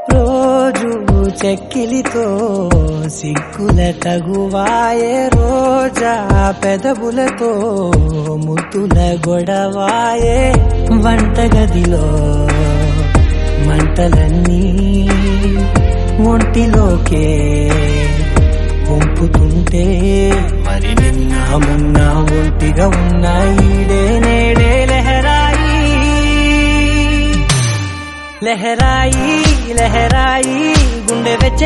రోజు చెక్కిలితో సిగ్గుల తగువాయే రోజా పెదవులతో ముద్దుల గొడవాయే వంటగదిలో మంటలన్నీ ఒంటిలోకే వంపుతుంటే మరి నిన్న మొన్న ఒంటిగా ఉన్న ఈడే నేడే లహరాయి లహరాయి లహరాయి గుండె వెచ్చ